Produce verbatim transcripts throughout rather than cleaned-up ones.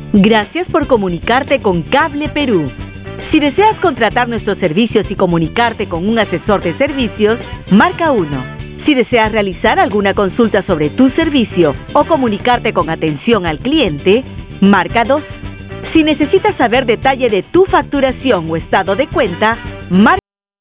Gracias por comunicarte con Cable Perú. Si deseas contratar nuestros servicios y comunicarte con un asesor de servicios, marca uno. Si deseas realizar alguna consulta sobre tu servicio o comunicarte con atención al cliente, marca dos. Si necesitas saber detalle de tu facturación o estado de cuenta, marca.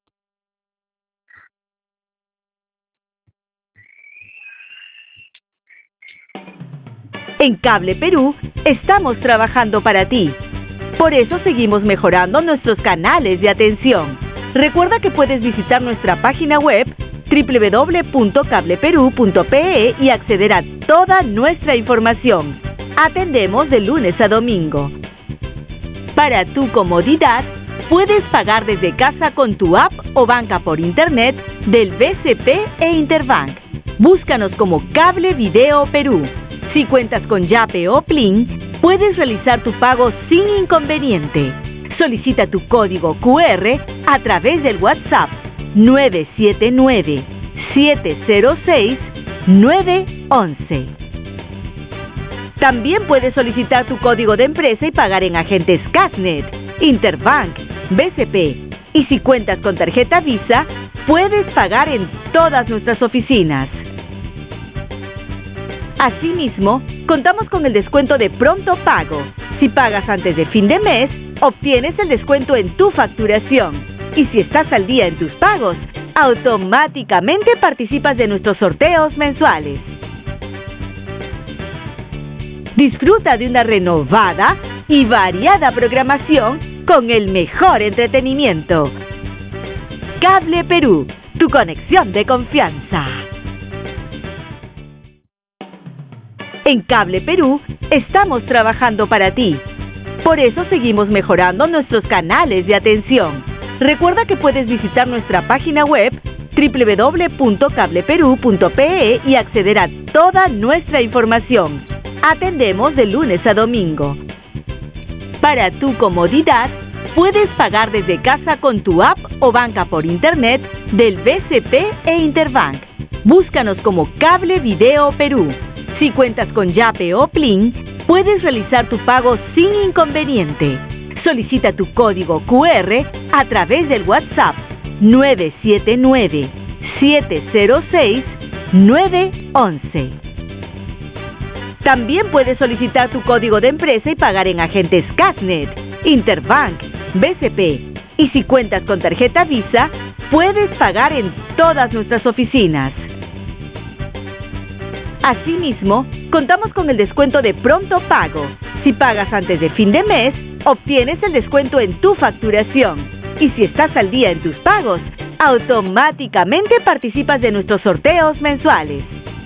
En Cable Perú estamos trabajando para ti. Por eso seguimos mejorando nuestros canales de atención. Recuerda que puedes visitar nuestra página web doble u doble u doble u punto cable perú punto pe e y acceder a toda nuestra información. Atendemos de lunes a domingo. Para tu comodidad, puedes pagar desde casa con tu app o banca por internet del B C P e Interbank. Búscanos como Cable Video Perú. Si cuentas con Yape o Plin, puedes realizar tu pago sin inconveniente. Solicita tu código cu erre a través del WhatsApp nueve siete nueve, siete cero seis, nueve once. También puedes solicitar tu código de empresa y pagar en agentes Casnet, Interbank, B C P. Y si cuentas con tarjeta Visa, puedes pagar en todas nuestras oficinas. Asimismo, contamos con el descuento de pronto pago. Si pagas antes de fin de mes, obtienes el descuento en tu facturación. Y si estás al día en tus pagos, automáticamente participas de nuestros sorteos mensuales. Disfruta de una renovada y variada programación con el mejor entretenimiento. Cable Perú, tu conexión de confianza. En Cable Perú estamos trabajando para ti. Por eso seguimos mejorando nuestros canales de atención. Recuerda que puedes visitar nuestra página web doble u doble u doble u punto cable perú punto pe e y acceder a toda nuestra información. Atendemos de lunes a domingo. Para tu comodidad, puedes pagar desde casa con tu app o banca por internet del B C P e Interbank. Búscanos como Cable Video Perú. Si cuentas con Yape o Plin, puedes realizar tu pago sin inconveniente. Solicita tu código cu erre a través del WhatsApp nueve siete nueve, siete cero seis, nueve once. También puedes solicitar tu código de empresa y pagar en agentes Casnet, Interbank, B C P. Y si cuentas con tarjeta Visa, puedes pagar en todas nuestras oficinas. Asimismo, contamos con el descuento de pronto pago. Si pagas antes de fin de mes, obtienes el descuento en tu facturación. Y si estás al día en tus pagos, automáticamente participas de nuestros sorteos mensuales.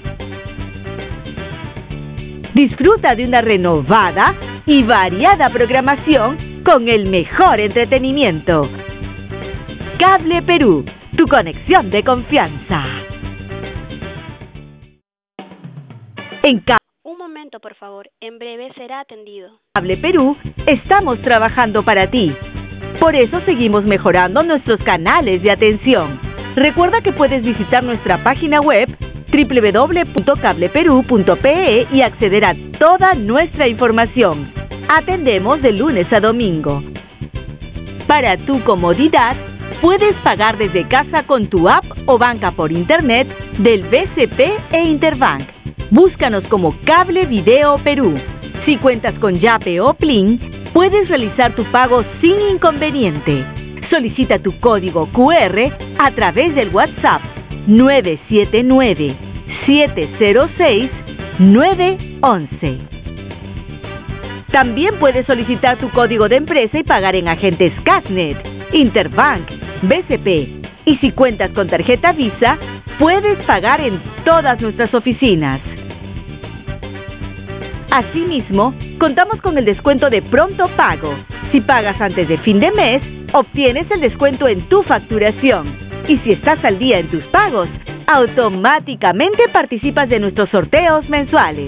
Disfruta de una renovada y variada programación con el mejor entretenimiento. Cable Perú, tu conexión de confianza. En Ca- Un momento, por favor. En breve será atendido. Cable Perú estamos trabajando para ti. Por eso seguimos mejorando nuestros canales de atención. Recuerda que puedes visitar nuestra página web doble u doble u doble u punto cable perú punto pe e y acceder a toda nuestra información. Atendemos de lunes a domingo. Para tu comodidad, puedes pagar desde casa con tu app o banca por internet del B C P e Interbank. Búscanos como Cable Video Perú. Si cuentas con Yape o Plin, puedes realizar tu pago sin inconveniente. Solicita tu código cu erre a través del WhatsApp nueve siete nueve, siete cero seis, nueve once. También puedes solicitar tu código de empresa y pagar en agentes Casnet, Interbank, B C P. Y si cuentas con tarjeta Visa, puedes pagar en todas nuestras oficinas. Asimismo, contamos con el descuento de pronto pago. Si pagas antes de fin de mes, obtienes el descuento en tu facturación. Y si estás al día en tus pagos, automáticamente participas de nuestros sorteos mensuales.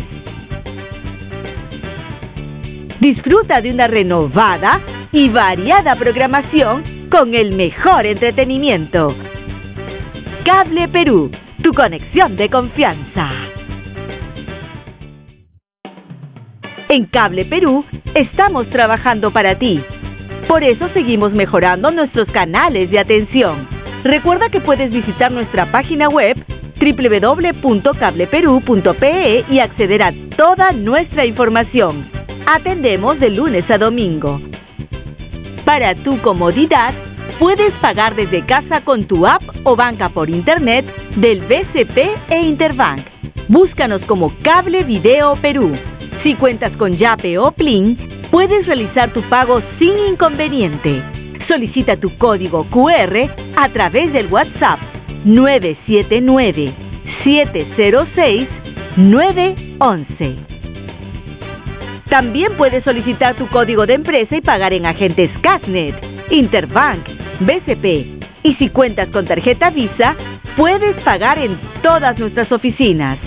Disfruta de una renovada y variada programación con el mejor entretenimiento. Cable Perú, tu conexión de confianza. En Cable Perú estamos trabajando para ti. Por eso seguimos mejorando nuestros canales de atención. Recuerda que puedes visitar nuestra página web doble u doble u doble u punto cable perú punto pe e y acceder a toda nuestra información. Atendemos de lunes a domingo. Para tu comodidad, puedes pagar desde casa con tu app o banca por internet del B C P e Interbank. Búscanos como Cable Video Perú. Si cuentas con Yape o Plin, puedes realizar tu pago sin inconveniente. Solicita tu código cu erre a través del WhatsApp nueve siete nueve, siete cero seis, nueve once. También puedes solicitar tu código de empresa y pagar en agentes Casnet, Interbank, B C P. Y si cuentas con tarjeta Visa, puedes pagar en todas nuestras oficinas.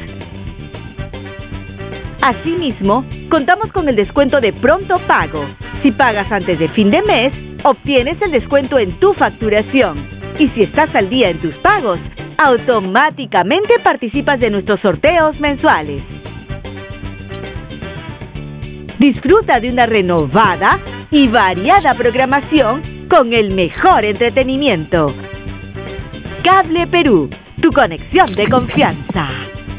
Asimismo, contamos con el descuento de pronto pago. Si pagas antes de fin de mes, obtienes el descuento en tu facturación. Y si estás al día en tus pagos, automáticamente participas de nuestros sorteos mensuales. Disfruta de una renovada y variada programación con el mejor entretenimiento. Cable Perú, tu conexión de confianza.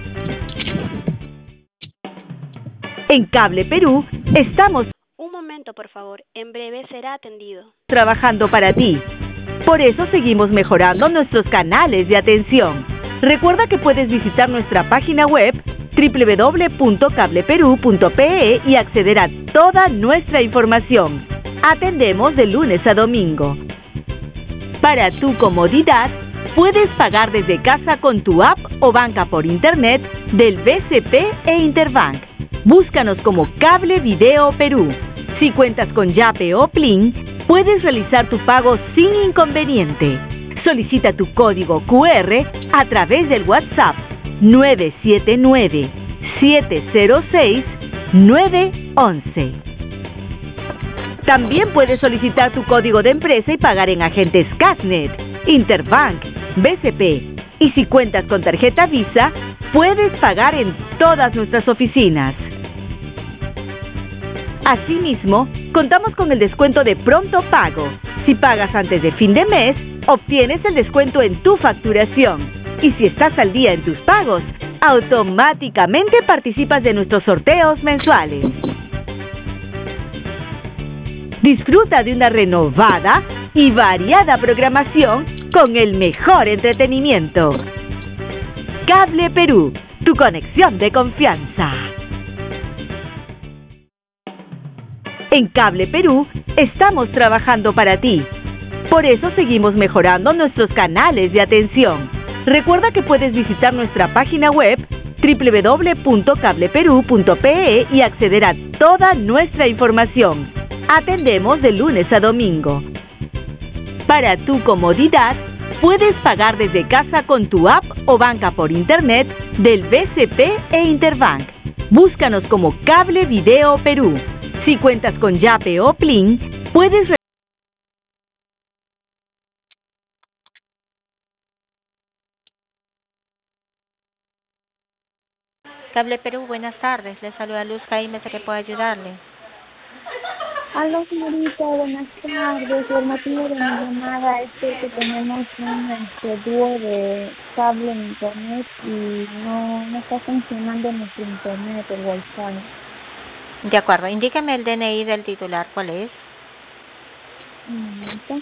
En Cable Perú estamos Un momento, por favor. En breve será atendido. trabajando para ti. Por eso seguimos mejorando nuestros canales de atención. Recuerda que puedes visitar nuestra página web doble u doble u doble u punto cable perú punto pe e y acceder a toda nuestra información. Atendemos de lunes a domingo. Para tu comodidad, puedes pagar desde casa con tu app o banca por internet del B C P e Interbank. Búscanos como Cable Video Perú. Si cuentas con Yape o Plin, puedes realizar tu pago sin inconveniente. Solicita tu código cu erre a través del WhatsApp nueve siete nueve, siete cero seis, nueve once. También puedes solicitar tu código de empresa y pagar en agentes Casnet, Interbank, B C P. Y si cuentas con tarjeta Visa, puedes pagar en todas nuestras oficinas. Asimismo, contamos con el descuento de pronto pago. Si pagas antes de fin de mes, obtienes el descuento en tu facturación. Y si estás al día en tus pagos, automáticamente participas de nuestros sorteos mensuales. Disfruta de una renovada y variada programación con el mejor entretenimiento. Cable Perú, tu conexión de confianza. En Cable Perú estamos trabajando para ti. Por eso seguimos mejorando nuestros canales de atención. Recuerda que puedes visitar nuestra página web doble u doble u doble u punto cable perú punto pe e y acceder a toda nuestra información. Atendemos de lunes a domingo. Para tu comodidad, puedes pagar desde casa con tu app o banca por internet del B C P e Interbank. Búscanos como Cable Video Perú. Si cuentas con Yape o Plin, puedes Cable Perú, buenas tardes. Le saluda Luz Jaime, sé que puedo ayudarle. Hola señorita, buenas tardes. El motivo de mi llamada es que tenemos un este, dúo de cable en internet y no, no está funcionando nuestro internet, el wifi. De acuerdo, indíqueme el D N I del titular, ¿cuál es? Un momento.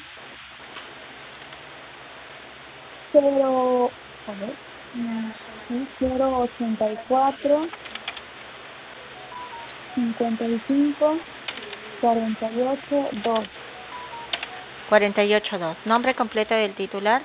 Cero, a ver, sí, cero ochenta y cuatro, cincuenta y cinco, cuarenta y ocho, dos. cuarenta y ocho dos. ¿Nombre completo del titular?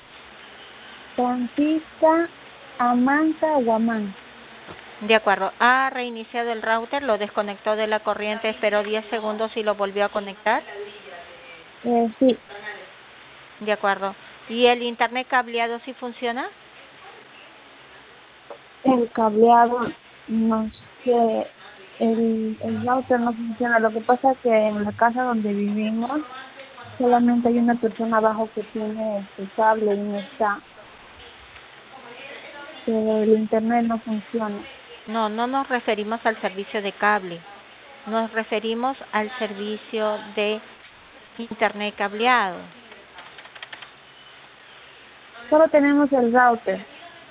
Francisca Amanca Guamán. De acuerdo. ¿Ha reiniciado el router? ¿Lo desconectó de la corriente, esperó diez segundos y lo volvió a conectar? Eh, sí. De acuerdo. ¿Y el internet cableado sí funciona? El cableado, no sé, el, el router no funciona. Lo que pasa es que en la casa donde vivimos solamente hay una persona abajo que tiene el cable y no está. Pero el internet no funciona. No, no nos referimos al servicio de cable. Nos referimos al servicio de internet cableado. Solo tenemos el router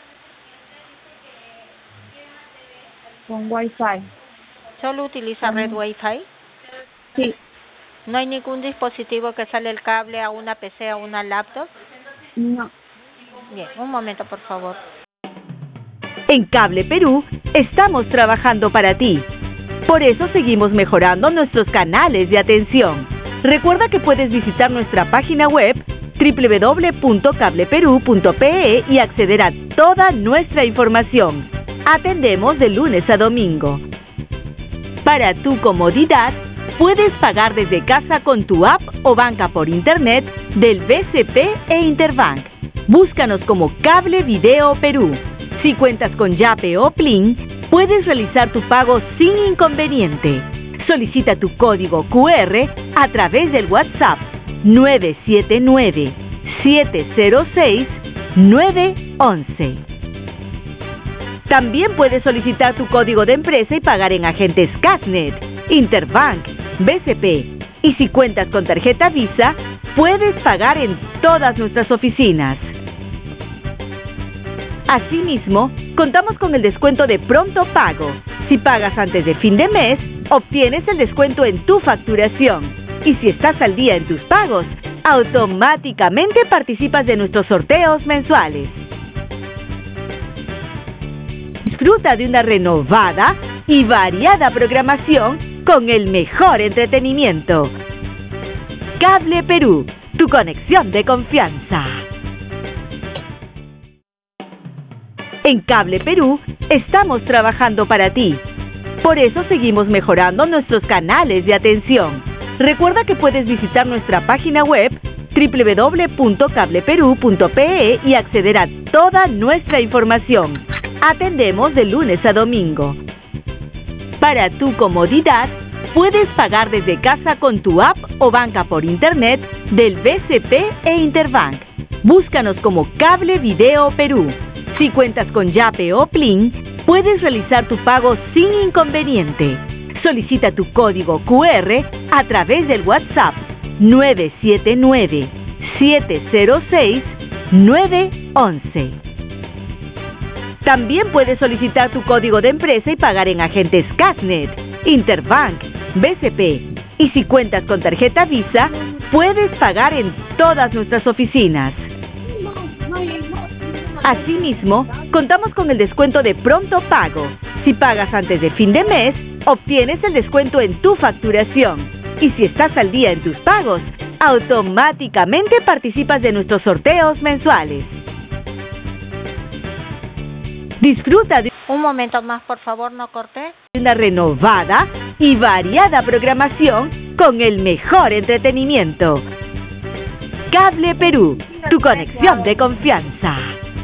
con Wi-Fi. ¿Solo utiliza red Mm. Wi-Fi? Sí, ¿No hay ningún dispositivo que sale el cable a una P C o una laptop? no. Bien, un momento, por favor. En Cable Perú estamos trabajando para ti. Por eso seguimos mejorando nuestros canales de atención. Recuerda que puedes visitar nuestra página web doble u doble u doble u punto cable perú punto pe e y acceder a toda nuestra información. Atendemos de lunes a domingo. Para tu comodidad, puedes pagar desde casa con tu app o banca por internet del B C P e Interbank. Búscanos como Cable Video Perú. Si cuentas con Yape o Plin, puedes realizar tu pago sin inconveniente. Solicita tu código cu erre a través del WhatsApp nueve siete nueve, siete cero seis, nueve once. También puedes solicitar tu código de empresa y pagar en agentes Casnet, Interbank, B C P. Y si cuentas con tarjeta Visa, puedes pagar en todas nuestras oficinas. Asimismo, contamos con el descuento de pronto pago. Si pagas antes de fin de mes, obtienes el descuento en tu facturación. Y si estás al día en tus pagos, automáticamente participas de nuestros sorteos mensuales. Disfruta de una renovada y variada programación con el mejor entretenimiento. Cable Perú, tu conexión de confianza. En Cable Perú estamos trabajando para ti. Por eso seguimos mejorando nuestros canales de atención. Recuerda que puedes visitar nuestra página web doble u doble u doble u punto cable perú punto pe e y acceder a toda nuestra información. Atendemos de lunes a domingo. Para tu comodidad, puedes pagar desde casa con tu app o banca por internet del B C P e Interbank. Búscanos como Cable Video Perú. Si cuentas con Yape o Plin, puedes realizar tu pago sin inconveniente. Solicita tu código cu erre a través del WhatsApp nueve siete nueve, siete cero seis, nueve once. También puedes solicitar tu código de empresa y pagar en agentes Casnet, Interbank, B C P. Y si cuentas con tarjeta Visa, puedes pagar en todas nuestras oficinas. Asimismo, contamos con el descuento de pronto pago. Si pagas antes de fin de mes, obtienes el descuento en tu facturación. Y si estás al día en tus pagos, automáticamente participas de nuestros sorteos mensuales. Disfruta de Un momento más, por favor, no corte. una renovada y variada programación con el mejor entretenimiento. Cable Perú, tu conexión de confianza.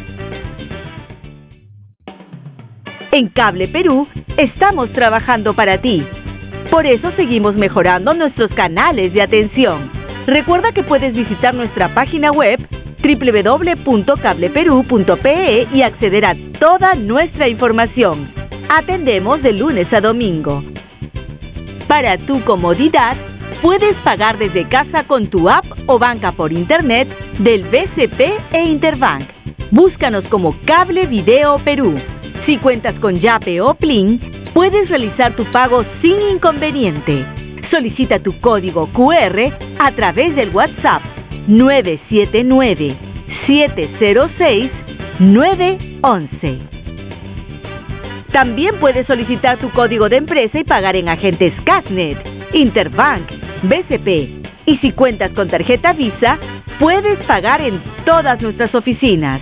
En Cable Perú estamos trabajando para ti. Por eso seguimos mejorando nuestros canales de atención. Recuerda que puedes visitar nuestra página web doble u doble u doble u punto cable perú punto pe e y acceder a toda nuestra información. Atendemos de lunes a domingo. Para tu comodidad, puedes pagar desde casa con tu app o banca por internet del B C P e Interbank. Búscanos como Cable Video Perú. Si cuentas con Yape o Plin, puedes realizar tu pago sin inconveniente. Solicita tu código cu erre a través del WhatsApp nueve siete nueve, siete cero seis, nueve once. También puedes solicitar tu código de empresa y pagar en agentes Casnet, Interbank, B C P. Y si cuentas con tarjeta Visa, puedes pagar en todas nuestras oficinas.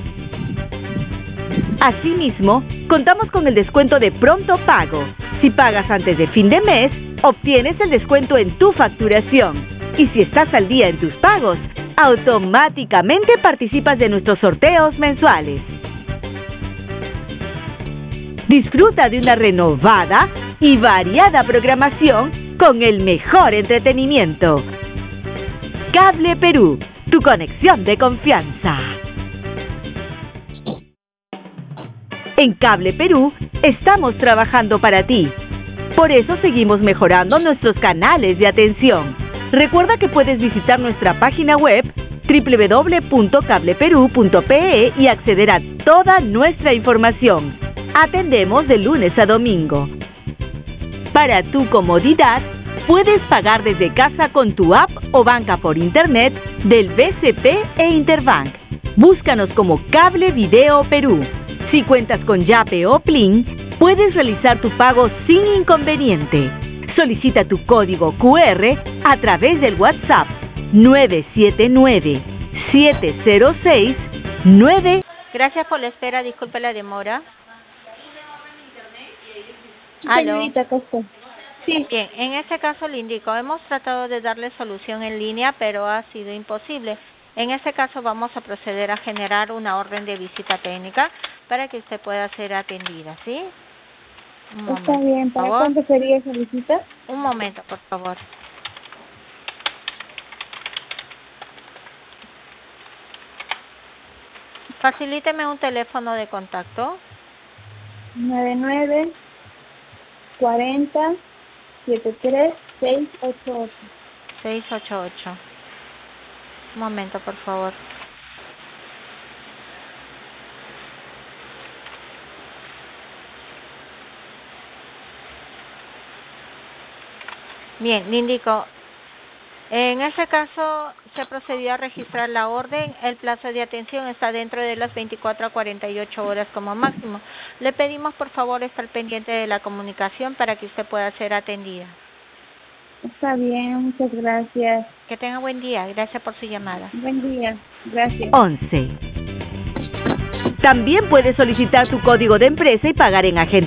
Asimismo, contamos con el descuento de pronto pago. Si pagas antes de fin de mes, obtienes el descuento en tu facturación. Y si estás al día en tus pagos, automáticamente participas de nuestros sorteos mensuales. Disfruta de una renovada y variada programación con el mejor entretenimiento. Cable Perú, tu conexión de confianza. En Cable Perú estamos trabajando para ti. Por eso seguimos mejorando nuestros canales de atención. Recuerda que puedes visitar nuestra página web doble u doble u doble u punto cable perú punto pe e y acceder a toda nuestra información. Atendemos de lunes a domingo. Para tu comodidad, puedes pagar desde casa con tu app o banca por internet del B C P e Interbank. Búscanos como Cable Video Perú. Si cuentas con Yape o Plin, puedes realizar tu pago sin inconveniente. Solicita tu código cu erre a través del WhatsApp nueve siete nueve, siete cero seis, nueve. Gracias por la espera, disculpe la demora. Sí, Aló. señorita, acá estoy. Sí. Bien, en este caso le indico, hemos tratado de darle solución en línea, pero ha sido imposible. En este caso vamos a proceder a generar una orden de visita técnica para que usted pueda ser atendida, ¿sí? Un momento, Está bien. por ¿Para favor. cuándo sería esa visita? Un momento, por favor. Facilíteme un teléfono de contacto. nueve nueve, cuarenta, setenta y tres, seiscientos ochenta y ocho. seis ocho ocho. Un momento, por favor. Bien, le indico, en ese caso se procedió a registrar la orden. El plazo de atención está dentro de las veinticuatro a cuarenta y ocho horas como máximo. Le pedimos por favor estar pendiente de la comunicación para que usted pueda ser atendida. Está bien, muchas gracias. Que tenga buen día. Gracias por su llamada. Buen día. Gracias. once. También puedes solicitar tu código de empresa y pagar en agente